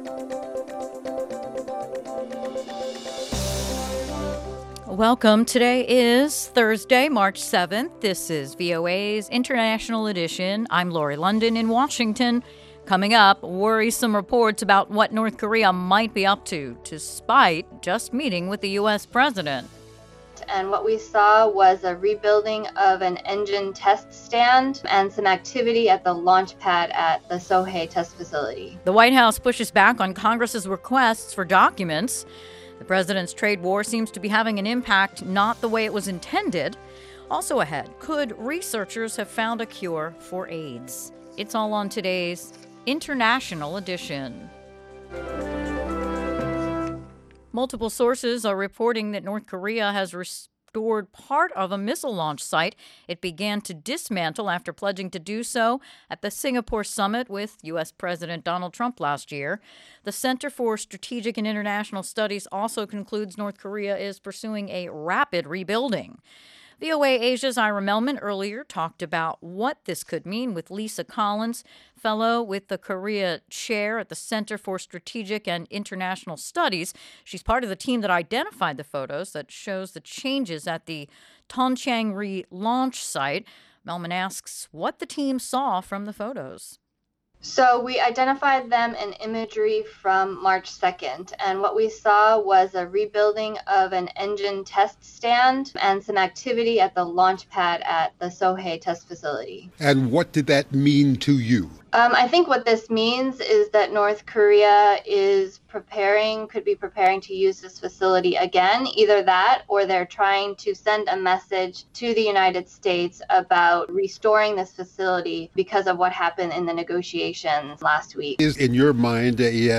Welcome. Today is Thursday, March 7th. This is VOA's International Edition. I'm Lori London in Washington. Coming up, worrisome reports about what North Korea might be up to, despite just meeting with the U.S. president. And what we saw was a rebuilding of an engine test stand and some activity at the launch pad at the Sohae test facility. The White House pushes back on Congress's requests for documents. The president's trade war seems to be having an impact not the way it was intended. Also ahead, could researchers have found a cure for AIDS? It's all on today's International Edition. Multiple sources are reporting that North Korea has restored part of a missile launch site it began to dismantle after pledging to do so at the Singapore summit with U.S. President Donald Trump last year. The Center for Strategic and International Studies also concludes North Korea is pursuing a rapid rebuilding. VOA Asia's Ira Melman earlier talked about what this could mean with Lisa Collins, fellow with the Korea Chair at the Center for Strategic and International Studies. She's part of the team that identified the photos that shows the changes at the Tongchang-ri launch site. Melman asks what the team saw from the photos. So we identified them in imagery from March 2nd, and what we saw was a rebuilding of an engine test stand and some activity at the launch pad at the Sohae test facility. And what did that mean to you? I think what this means is that North Korea could be preparing to use this facility again. Either that, or they're trying to send a message to the United States about restoring this facility because of what happened in the negotiations last week. Is, in your mind,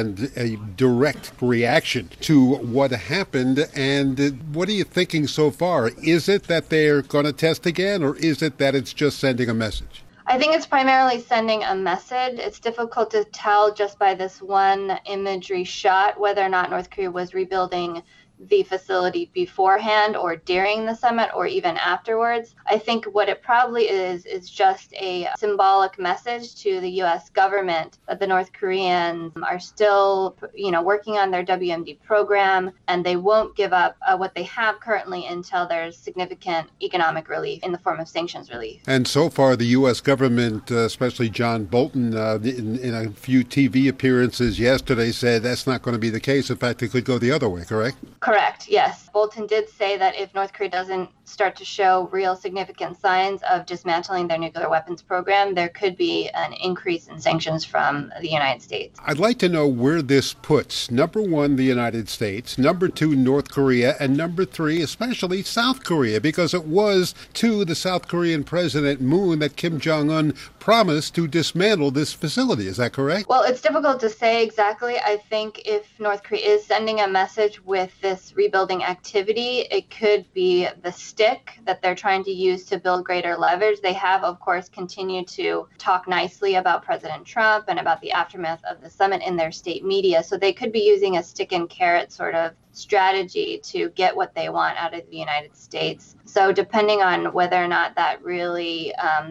a direct reaction to what happened, and what are you thinking so far? Is it that they're going to test again, or is it that it's just sending a message? I think it's primarily sending a message. It's difficult to tell just by this one imagery shot whether or not North Korea was rebuilding the facility beforehand or during the summit or even afterwards. I think what it probably is just a symbolic message to the U.S. government that the North Koreans are still, working on their WMD program, and they won't give up what they have currently until there's significant economic relief in the form of sanctions relief. And so far, the U.S. government, especially John Bolton, in a few TV appearances yesterday, said that's not going to be the case. In fact, it could go the other way, correct? Correct, yes. Bolton did say that if North Korea doesn't start to show real significant signs of dismantling their nuclear weapons program, there could be an increase in sanctions from the United States. I'd like to know where this puts, number one, the United States, number two, North Korea, and number three, especially South Korea, because it was to the South Korean President Moon that Kim Jong-un promised to dismantle this facility. Is that correct? Well, it's difficult to say exactly. I think if North Korea is sending a message with this rebuilding activity, it could be the stick that they're trying to use to build greater leverage. They have, of course, continued to talk nicely about President Trump and about the aftermath of the summit in their state media. So they could be using a stick and carrot sort of strategy to get what they want out of the United States. So depending on whether or not that really,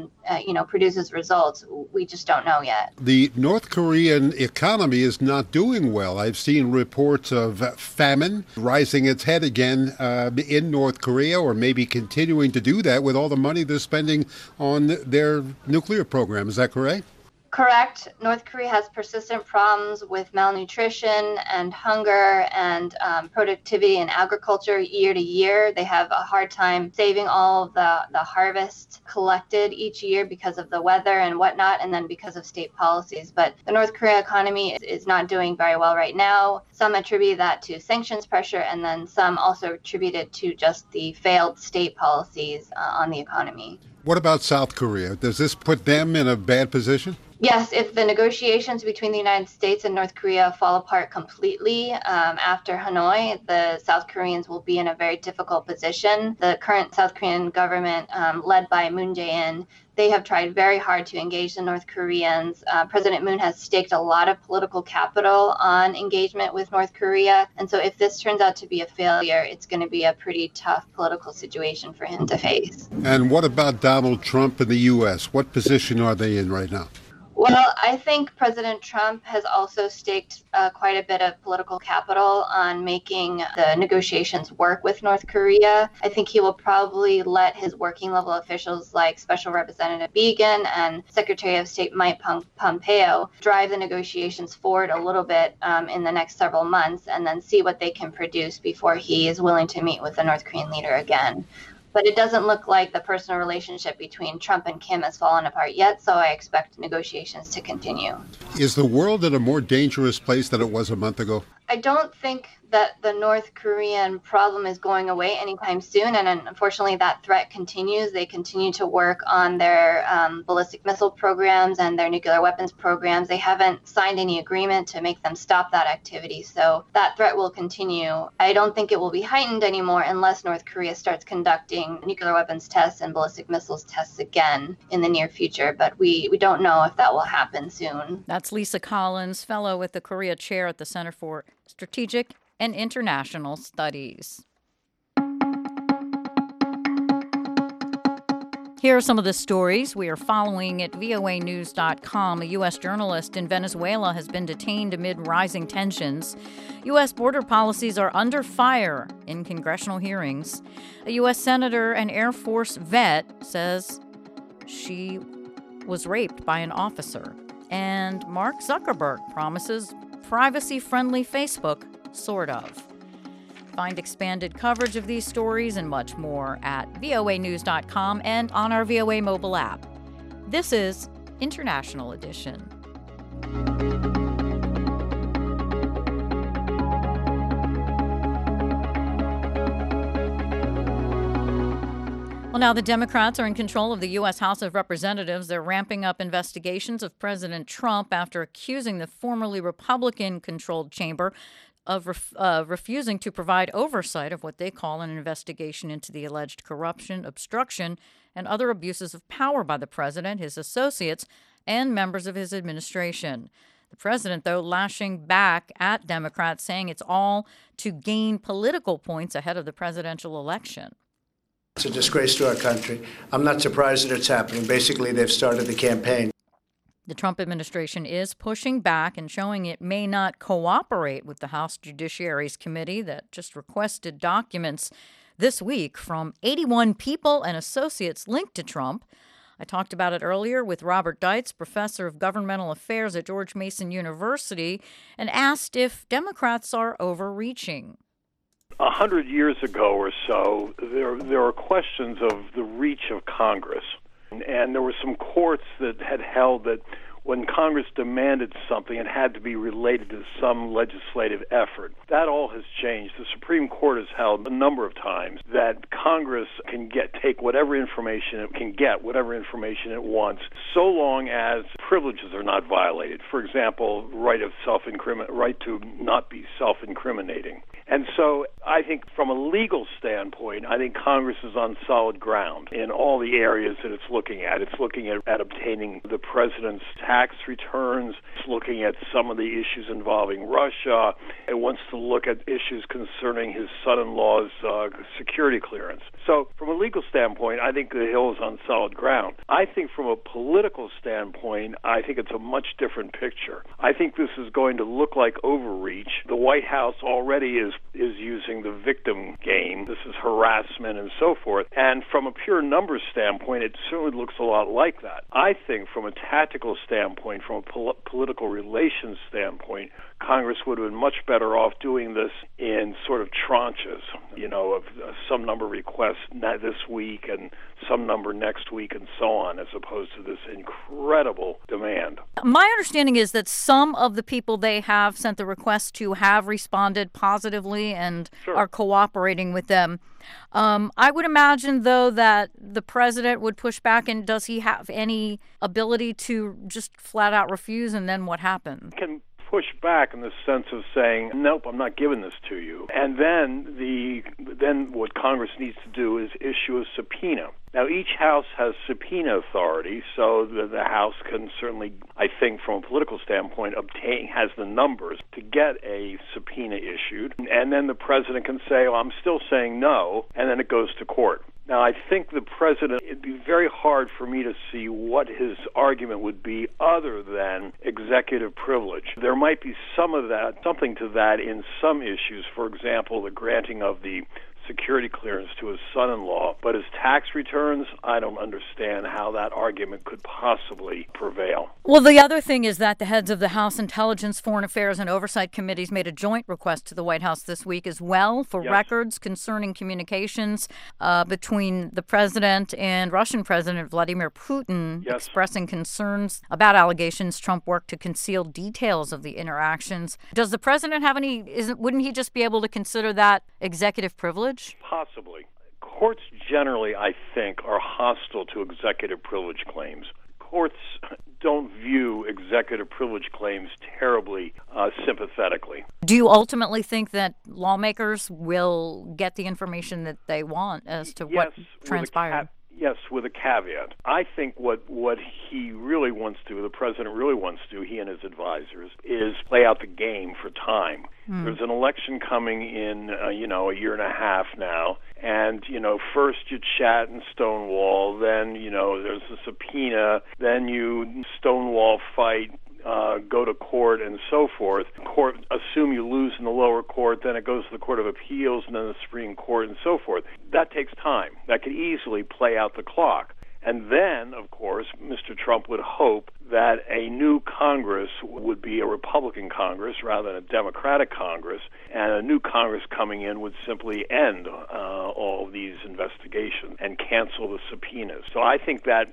produces results, we just don't know yet. The North Korean economy is not doing well. I've seen reports of famine rising its head again in North Korea, or maybe continuing to do that with all the money they're spending on their nuclear program. Is that correct? Correct. North Korea has persistent problems with malnutrition and hunger and productivity in agriculture year to year. They have a hard time saving all of the harvest collected each year because of the weather and whatnot, and then because of state policies. But the North Korea economy is not doing very well right now. Some attribute that to sanctions pressure, and then some also attribute it to just the failed state policies on the economy. What about South Korea? Does this put them in a bad position? Yes, if the negotiations between the United States and North Korea fall apart completely after Hanoi, the South Koreans will be in a very difficult position. The current South Korean government, led by Moon Jae-in, they have tried very hard to engage the North Koreans. President Moon has staked a lot of political capital on engagement with North Korea. And so if this turns out to be a failure, it's going to be a pretty tough political situation for him to face. And what about Donald Trump and the U.S.? What position are they in right now? Well, I think President Trump has also staked quite a bit of political capital on making the negotiations work with North Korea. I think he will probably let his working level officials like Special Representative Biegun and Secretary of State Mike Pompeo drive the negotiations forward a little bit in the next several months and then see what they can produce before he is willing to meet with the North Korean leader again. But it doesn't look like the personal relationship between Trump and Kim has fallen apart yet, so I expect negotiations to continue. Is the world in a more dangerous place than it was a month ago? I don't think that the North Korean problem is going away anytime soon, and unfortunately that threat continues. They continue to work on their ballistic missile programs and their nuclear weapons programs. They haven't signed any agreement to make them stop that activity, so that threat will continue. I don't think it will be heightened anymore unless North Korea starts conducting nuclear weapons tests and ballistic missiles tests again in the near future, but we don't know if that will happen soon. That's Lisa Collins, fellow with the Korea Chair at the Center for Strategic and International Studies. Here are some of the stories we are following at voanews.com. A U.S. journalist in Venezuela has been detained amid rising tensions. U.S. border policies are under fire in congressional hearings. A U.S. senator and Air Force vet says she was raped by an officer. And Mark Zuckerberg promises privacy-friendly Facebook, sort of. Find expanded coverage of these stories and much more at voanews.com and on our VOA mobile app. This is International Edition. Well, now the Democrats are in control of the U.S. House of Representatives. They're ramping up investigations of President Trump after accusing the formerly Republican-controlled chamber of refusing to provide oversight of what they call an investigation into the alleged corruption, obstruction, and other abuses of power by the president, his associates, and members of his administration. The president, though, lashing back at Democrats, saying it's all to gain political points ahead of the presidential election. It's a disgrace to our country. I'm not surprised that it's happening. Basically, they've started the campaign. The Trump administration is pushing back and showing it may not cooperate with the House Judiciary's committee that just requested documents this week from 81 people and associates linked to Trump. I talked about it earlier with Robert Deitz, professor of governmental affairs at George Mason University, and asked if Democrats are overreaching. 100 years ago or so, there were questions of the reach of Congress. And there were some courts that had held that when Congress demanded something, it had to be related to some legislative effort. That all has changed. The Supreme Court has held a number of times that Congress can take whatever information it can get, whatever information it wants, so long as privileges are not violated. For example, right to not be self-incriminating. And so I think from a legal standpoint, I think Congress is on solid ground in all the areas that it's looking at. It's looking at obtaining the president's tax returns. It's looking at some of the issues involving Russia. It wants to look at issues concerning his son-in-law's security clearance. So from a legal standpoint, I think the Hill is on solid ground. I think from a political standpoint, I think it's a much different picture. I think this is going to look like overreach. The White House already is using the victim game. This is harassment and so forth. And from a pure numbers standpoint, it certainly looks a lot like that. I think from a tactical standpoint, from a political relations standpoint, Congress would have been much better off doing this in sort of tranches, of some number of requests this week and some number next week and so on, as opposed to this incredible demand. My understanding is that some of the people they have sent the request to have responded positively and are cooperating with them. I would imagine, though, that the president would push back. And does he have any ability to just flat out refuse? And then what happens? Can push back in the sense of saying, nope, I'm not giving this to you. And then what Congress needs to do is issue a subpoena. Now, each house has subpoena authority, so the House can certainly, I think, from a political standpoint, has the numbers to get a subpoena issued. And then the president can say, I'm still saying no, and then it goes to court. Now, I think the president, it'd be very hard for me to see what his argument would be other than executive privilege. There might be something to that in some issues. For example, the granting of the security clearance to his son-in-law. But his tax returns, I don't understand how that argument could possibly prevail. Well, the other thing is that the heads of the House Intelligence, Foreign Affairs, and Oversight Committees made a joint request to the White House this week as well for records concerning communications between the president and Russian President Vladimir Putin, expressing concerns about allegations Trump worked to conceal details of the interactions. Does the president have wouldn't he just be able to consider that executive privilege? Possibly. Courts generally, I think, are hostile to executive privilege claims. Courts don't view executive privilege claims terribly sympathetically. Do you ultimately think that lawmakers will get the information that they want as to what transpired? Yes, with a caveat. I think what he really wants to, the president really wants to, he and his advisors, is play out the game for time. There's an election coming in, a year and a half now, and, first you chat and stonewall, then, there's a subpoena, then you stonewall fight, go to court and so forth. Court, assume you lose in the lower court, then it goes to the Court of Appeals and then the Supreme Court and so forth. That takes time. That could easily play out the clock. And then, of course, Mr. Trump would hope that a new Congress would be a Republican Congress rather than a Democratic Congress, and a new Congress coming in would simply end all of these investigations and cancel the subpoenas. So I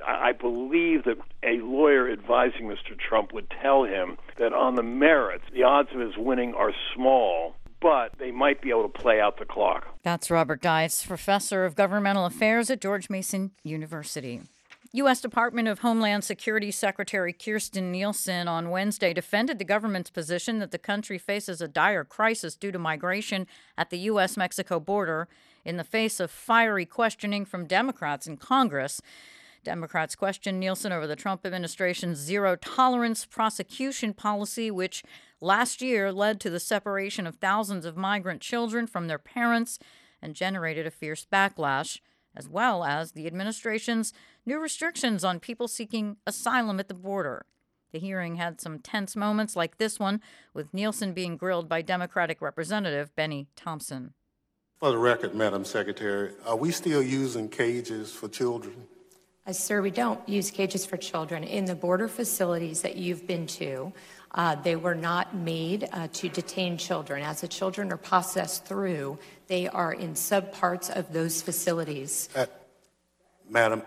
believe that a lawyer advising Mr. Trump would tell him that on the merits, the odds of his winning are small, but they might be able to play out the clock. That's Robert Geis, professor of governmental affairs at George Mason University. U.S. Department of Homeland Security Secretary Kirstjen Nielsen on Wednesday defended the government's position that the country faces a dire crisis due to migration at the U.S.-Mexico border in the face of fiery questioning from Democrats in Congress. Democrats questioned Nielsen over the Trump administration's zero-tolerance prosecution policy, which last year led to the separation of thousands of migrant children from their parents and generated a fierce backlash, as well as the administration's new restrictions on people seeking asylum at the border. The hearing had some tense moments like this one, with Nielsen being grilled by Democratic Representative Benny Thompson. For the record, Madam Secretary, are we still using cages for children? Sir, we don't use cages for children. In the border facilities that you've been to, they were not made to detain children. As the children are processed through, they are in subparts of those facilities. Madam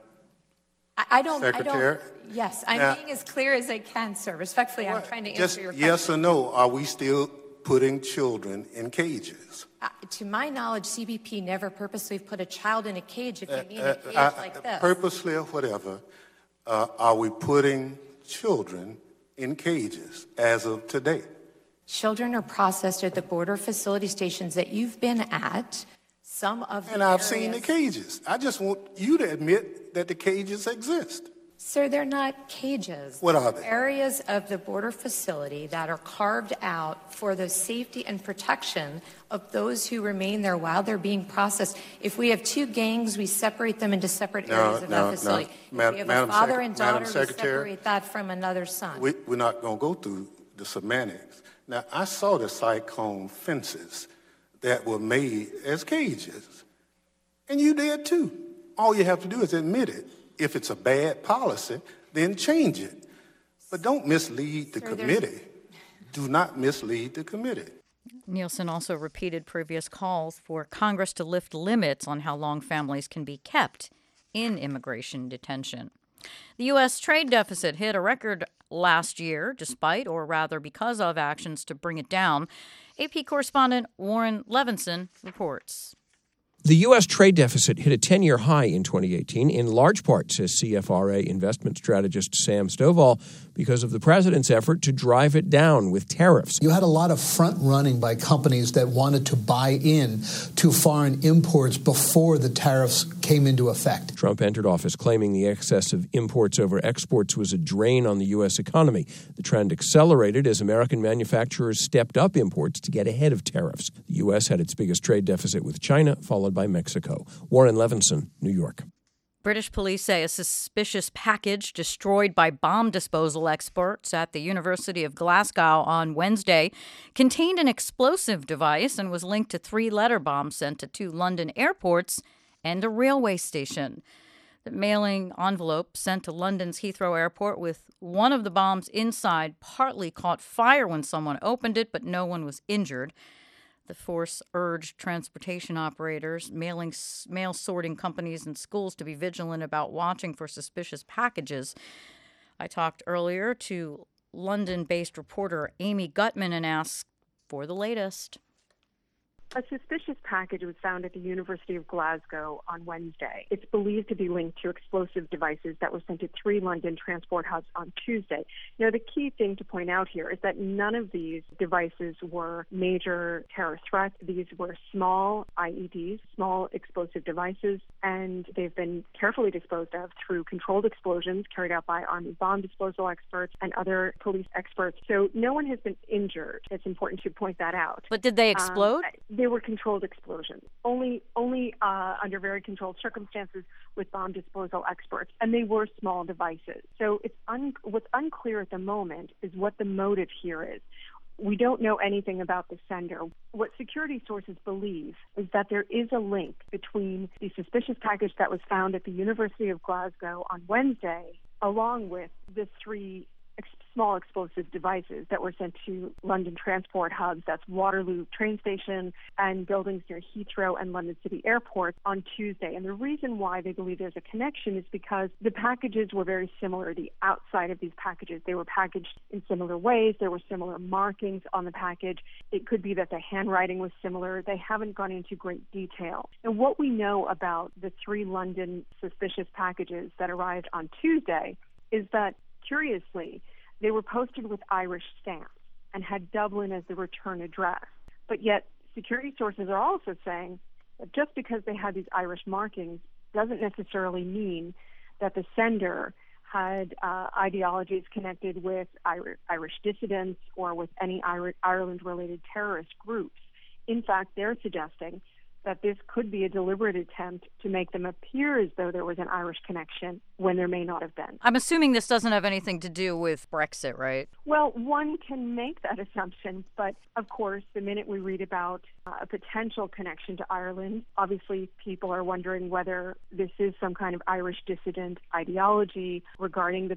Secretary? Yes, I'm being as clear as I can, sir. Respectfully, I'm trying to answer your question. Yes or no, are we still putting children in cages? To my knowledge, CBP never purposely put a child in a cage, if you mean a cage like this. Purposely or whatever, are we putting children in cages as of today? Children are processed at the border facility stations that you've been at. Some of the And I've seen the cages. I just want you to admit that the cages exist. Sir, they're not cages. What are they? Areas of the border facility that are carved out for the safety and protection of those who remain there while they're being processed. If we have two gangs, we separate them into separate areas of that facility. If we have a father and daughter, we separate that from another son. We're not going to go through the semantics. Now, I saw the cyclone fences that were made as cages, and you did too. All you have to do is admit it. If it's a bad policy, then change it. But don't mislead the committee. Do not mislead the committee. Nielsen also repeated previous calls for Congress to lift limits on how long families can be kept in immigration detention. The U.S. trade deficit hit a record last year, despite, or rather because of, actions to bring it down. AP correspondent Warren Levinson reports. The U.S. trade deficit hit a 10-year high in 2018, in large part, says CFRA investment strategist Sam Stovall, because of the president's effort to drive it down with tariffs. You had a lot of front-running by companies that wanted to buy in to foreign imports before the tariffs came into effect. Trump entered office claiming the excess of imports over exports was a drain on the U.S. economy. The trend accelerated as American manufacturers stepped up imports to get ahead of tariffs. The U.S. had its biggest trade deficit with China, followed by Mexico. Warren Levinson, New York. British police say a suspicious package destroyed by bomb disposal experts at the University of Glasgow on Wednesday contained an explosive device and was linked to 3 letter bombs sent to 2 London airports and a railway station. The mailing envelope sent to London's Heathrow Airport with one of the bombs inside partly caught fire when someone opened it, but no one was injured. The force urged transportation operators, mail sorting companies, and schools to be vigilant about watching for suspicious packages. I talked earlier to London-based reporter Amy Gutman and asked for the latest. A suspicious package was found at the University of Glasgow on Wednesday. It's believed to be linked to explosive devices that were sent to 3 London transport hubs on Tuesday. Now, the key thing to point out here is that none of these devices were major terror threats. These were small IEDs, small explosive devices, and they've been carefully disposed of through controlled explosions carried out by Army bomb disposal experts and other police experts. So no one has been injured. It's important to point that out. But did they explode? They were controlled explosions, only under very controlled circumstances with bomb disposal experts, and they were small devices. So it's what's unclear at the moment is what the motive here is. We don't know anything about the sender. What security sources believe is that there is a link between the suspicious package that was found at the University of Glasgow on Wednesday, along with the 3 small explosive devices that were sent to London transport hubs, that's Waterloo train station and buildings near Heathrow and London City Airport on Tuesday. And the reason why they believe there's a connection is because the packages were very similar. The outside of these packages, they were packaged in similar ways. There were similar markings on the package. It could be that the handwriting was similar. They haven't gone into great detail. And what we know about the 3 London suspicious packages that arrived on Tuesday is that, curiously, they were posted with Irish stamps and had Dublin as the return address. But yet, security sources are also saying that just because they had these Irish markings doesn't necessarily mean that the sender had ideologies connected with Irish dissidents or with any Ireland-related terrorist groups. In fact, they're suggesting that this could be a deliberate attempt to make them appear as though there was an Irish connection when there may not have been. I'm assuming this doesn't have anything to do with Brexit, right? Well, one can make that assumption, but of course, the minute we read about a potential connection to Ireland, obviously people are wondering whether this is some kind of Irish dissident ideology regarding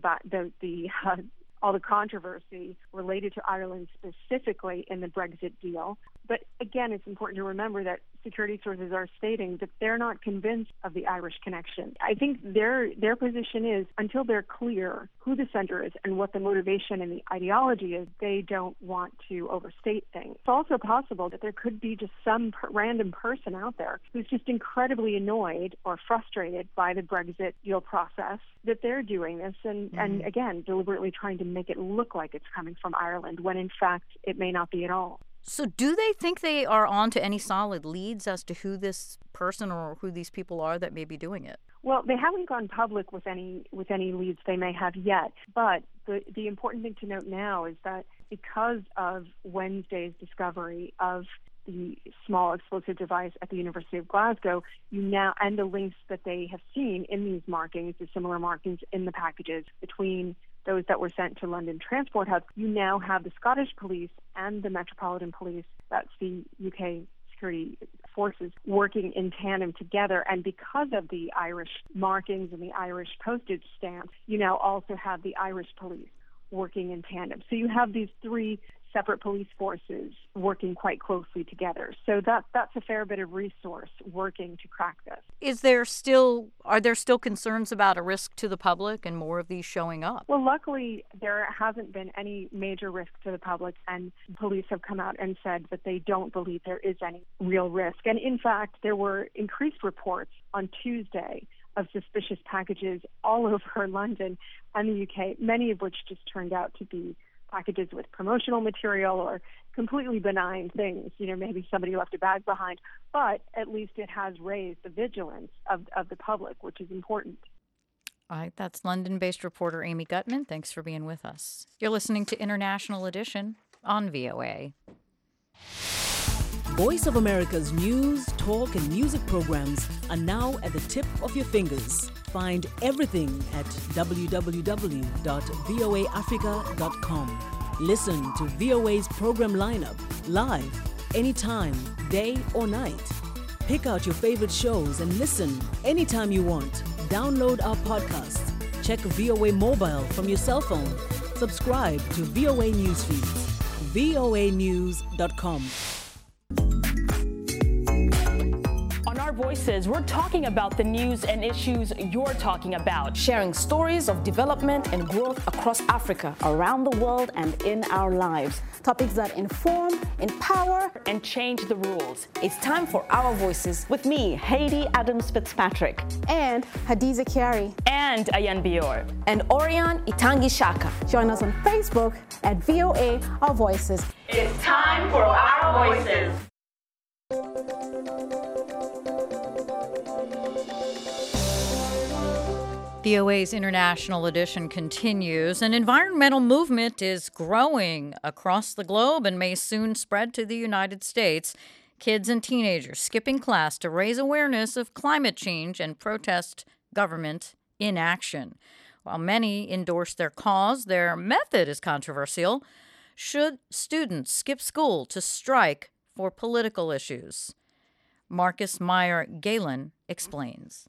all the controversy related to Ireland specifically in the Brexit deal. But again, it's important to remember that security sources are stating that they're not convinced of the Irish connection. I think their position is, until they're clear who the sender is and what the motivation and the ideology is, they don't want to overstate things. It's also possible that there could be just some random person out there who's just incredibly annoyed or frustrated by the Brexit deal process, that they're doing this and again, deliberately trying to make it look like it's coming from Ireland when in fact it may not be at all. So do they think they are on to any solid leads as to who this person or who these people are that may be doing it? Well, they haven't gone public with any leads they may have yet. But the important thing to note now is that because of Wednesday's discovery of the small explosive device at the University of Glasgow, and the links that they have seen in these markings, the similar markings in the packages between those that were sent to London transport hubs, you now have the Scottish Police and the Metropolitan Police, that's the UK security forces, working in tandem together. And because of the Irish markings and the Irish postage stamps, you now also have the Irish police working in tandem. So you have these 3 separate police forces working quite closely together. So that's a fair bit of resource working to crack this. Are there still concerns about a risk to the public and more of these showing up? Well, luckily, there hasn't been any major risk to the public, and police have come out and said that they don't believe there is any real risk. And in fact, there were increased reports on Tuesday of suspicious packages all over London and the UK, many of which just turned out to be packages with promotional material or completely benign things. Maybe somebody left a bag behind, but at least it has raised the vigilance of the public, which is important. All right, that's London-based reporter Amy Gutman. Thanks for being with us. You're listening to International Edition on VOA. Voice of America's news, talk, and music programs are now at the tip of your fingers. Find everything at www.voaafrica.com. Listen to VOA's program lineup live, anytime, day or night. Pick out your favorite shows and listen anytime you want. Download our podcasts. Check VOA Mobile from your cell phone. Subscribe to VOA News feeds. voanews.com. On Our Voices, we're talking about the news and issues you're talking about, sharing stories of development and growth across Africa, around the world, and in our lives. Topics that inform, empower, and change the rules. It's time for Our Voices with me, Haiti Adams Fitzpatrick, and Hadiza Kiari, and Ayan Bior, and Orion Itangi Shaka. Join us on Facebook at VOA Our Voices. It's time for Our Voices. VOA's International Edition continues. An environmental movement is growing across the globe and may soon spread to the United States. Kids and teenagers skipping class to raise awareness of climate change and protest government inaction. While many endorse their cause, their method is controversial. Should students skip school to strike for political issues? Marcus Meyer Galen explains.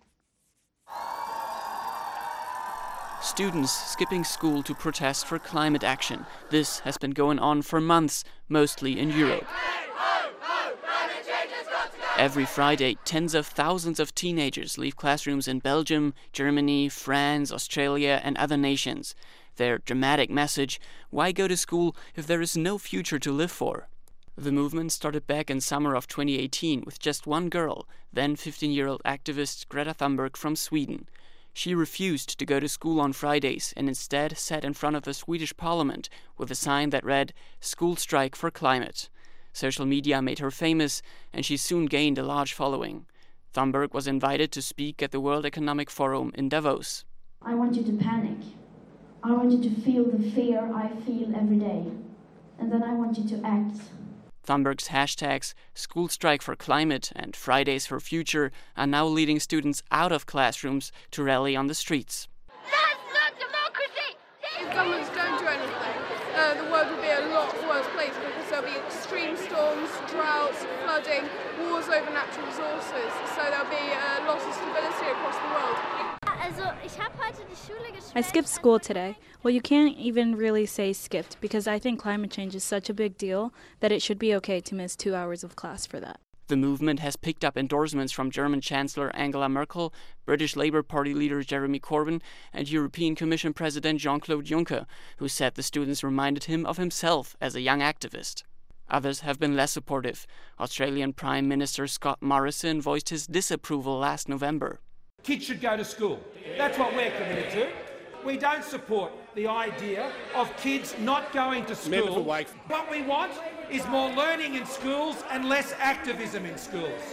Students skipping school to protest for climate action. This has been going on for months, mostly in Europe. Every Friday, tens of thousands of teenagers leave classrooms in Belgium, Germany, France, Australia, and other nations. Their dramatic message: why go to school if there is no future to live for? The movement started back in summer of 2018 with just one girl, then 15-year-old activist Greta Thunberg from Sweden. She refused to go to school on Fridays and instead sat in front of the Swedish parliament with a sign that read, "School strike for climate." Social media made her famous, and she soon gained a large following. Thunberg was invited to speak at the World Economic Forum in Davos. I want you to panic. I want you to feel the fear I feel every day. And then I want you to act. Thunberg's hashtags School Strike for Climate and Fridays for Future are now leading students out of classrooms to rally on the streets. That's not democracy! If governments don't do anything, the world will be a lot worse place because there'll be extreme storms, droughts, flooding, wars over natural resources. So there'll be a loss of stability across the world. I skipped school today. Well, you can't even really say skipped because I think climate change is such a big deal that it should be okay to miss 2 hours of class for that. The movement has picked up endorsements from German Chancellor Angela Merkel, British Labour Party leader Jeremy Corbyn, and European Commission President Jean-Claude Juncker, who said the students reminded him of himself as a young activist. Others have been less supportive. Australian Prime Minister Scott Morrison voiced his disapproval last November. Kids should go to school. That's what we're committed to. We don't support the idea of kids not going to school. What we want is more learning in schools and less activism in schools.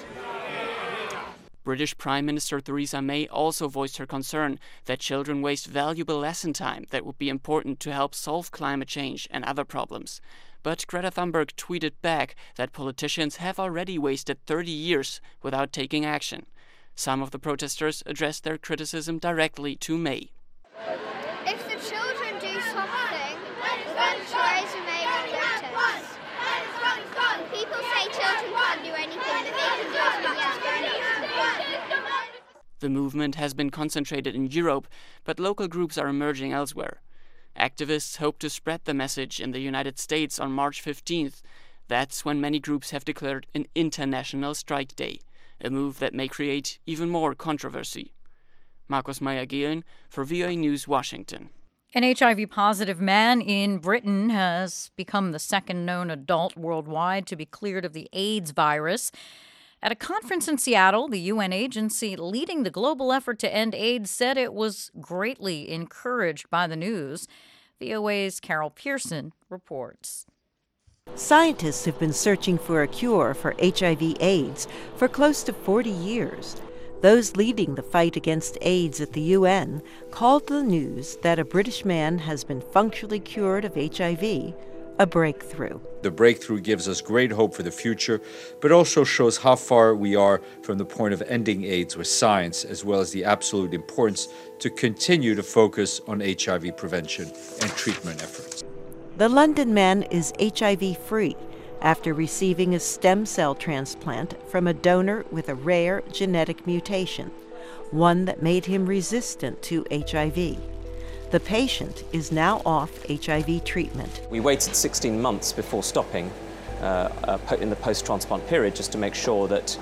British Prime Minister Theresa May also voiced her concern that children waste valuable lesson time that would be important to help solve climate change and other problems. But Greta Thunberg tweeted back that politicians have already wasted 30 years without taking action. Some of the protesters addressed their criticism directly to May. If the children do something, then Theresa May will notice. People say children can't do anything, but they can do as much as grown-ups. The movement has been concentrated in Europe, but local groups are emerging elsewhere. Activists hope to spread the message in the United States on March 15th. That's when many groups have declared an International Strike Day, a move that may create even more controversy. Marcus Meyer-Gehlen for VOA News, Washington. An HIV-positive man in Britain has become the second known adult worldwide to be cleared of the AIDS virus. At a conference in Seattle, the UN agency leading the global effort to end AIDS said it was greatly encouraged by the news. VOA's Carol Pearson reports. Scientists have been searching for a cure for HIV/AIDS for close to 40 years. Those leading the fight against AIDS at the UN called the news that a British man has been functionally cured of HIV a breakthrough. The breakthrough gives us great hope for the future, but also shows how far we are from the point of ending AIDS with science, as well as the absolute importance to continue to focus on HIV prevention and treatment efforts. The London man is HIV-free after receiving a stem cell transplant from a donor with a rare genetic mutation, one that made him resistant to HIV. The patient is now off HIV treatment. We waited 16 months before stopping in the post-transplant period just to make sure that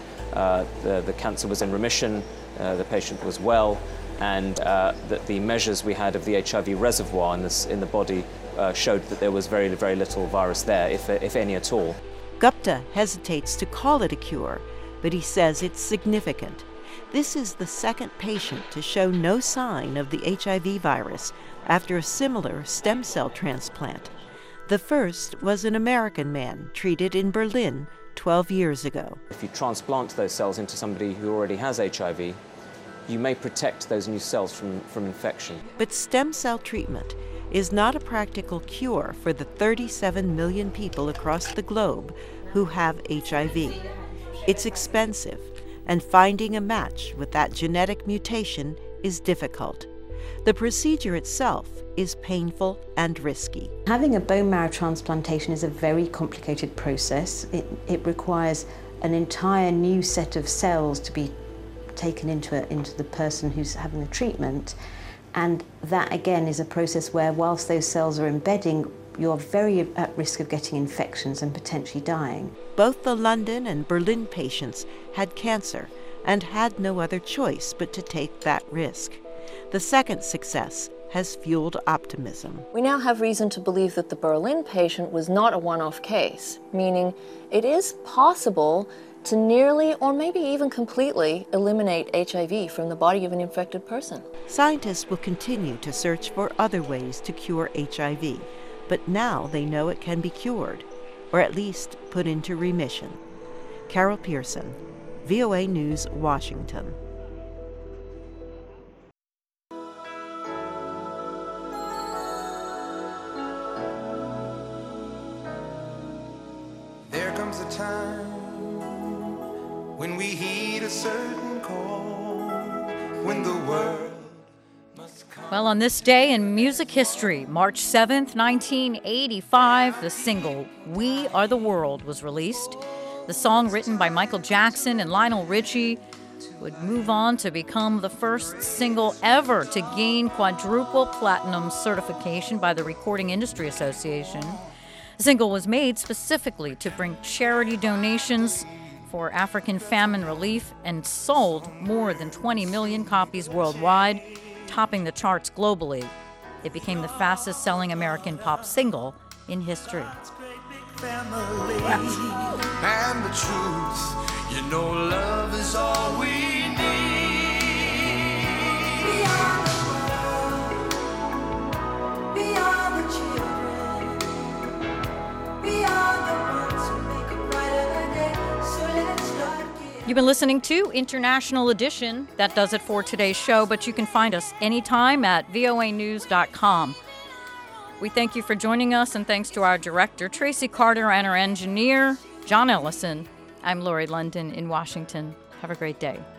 the cancer was in remission, the patient was well, and that the measures we had of the HIV reservoir in the body showed that there was very, very little virus there, if any at all. Gupta hesitates to call it a cure, but he says it's significant. This is the second patient to show no sign of the HIV virus after a similar stem cell transplant. The first was an American man treated in Berlin 12 years ago. If you transplant those cells into somebody who already has HIV, you may protect those new cells from infection. But stem cell treatment is not a practical cure for the 37 million people across the globe who have HIV. It's expensive, and finding a match with that genetic mutation is difficult. The procedure itself is painful and risky. Having a bone marrow transplantation is a very complicated process. It requires an entire new set of cells to be taken into the person who's having the treatment. And that, again, is a process where, whilst those cells are embedding, you're very at risk of getting infections and potentially dying. Both the London and Berlin patients had cancer and had no other choice but to take that risk. The second success has fueled optimism. We now have reason to believe that the Berlin patient was not a one-off case, meaning it is possible to nearly or maybe even completely eliminate HIV from the body of an infected person. Scientists will continue to search for other ways to cure HIV, but now they know it can be cured, or at least put into remission. Carol Pearson, VOA News, Washington. There comes a time when we heed a certain call, when the world must come. Well, on this day in music history, March 7th, 1985, the single We Are the World was released. The song, written by Michael Jackson and Lionel Richie, would move on to become the first single ever to gain quadruple platinum certification by the Recording Industry Association. The single was made specifically to bring charity donations for African famine relief and sold more than 20 million copies worldwide, topping the charts globally. It became the fastest-selling American pop single in history. Family and the truth, you know, love is all we need. We are the world, we are the children, we are the ones who make a brighter day. So let's start giving. You've been listening to International Edition. That does it for today's show, but you can find us anytime at voanews.com. We thank you for joining us, and thanks to our director, Tracy Carter, and our engineer, John Ellison. I'm Lori London in Washington. Have a great day.